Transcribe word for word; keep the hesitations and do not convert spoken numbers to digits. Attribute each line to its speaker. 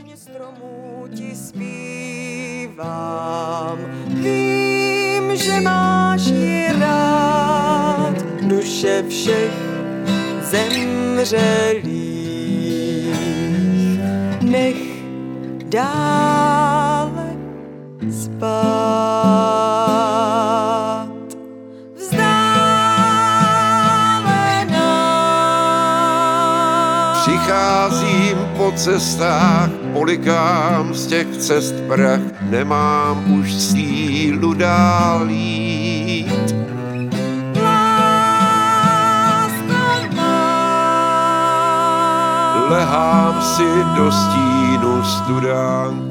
Speaker 1: písně stromů ti zpívám. Vím, že máš ji rád, duše všech zemřelých. Nech dále spát. Vzdálená.
Speaker 2: Přicházím po cestách, polikám z těch cest prach, nemám už sílu dál jít.
Speaker 1: Lásko má.
Speaker 2: Lehám si do stínu studánku.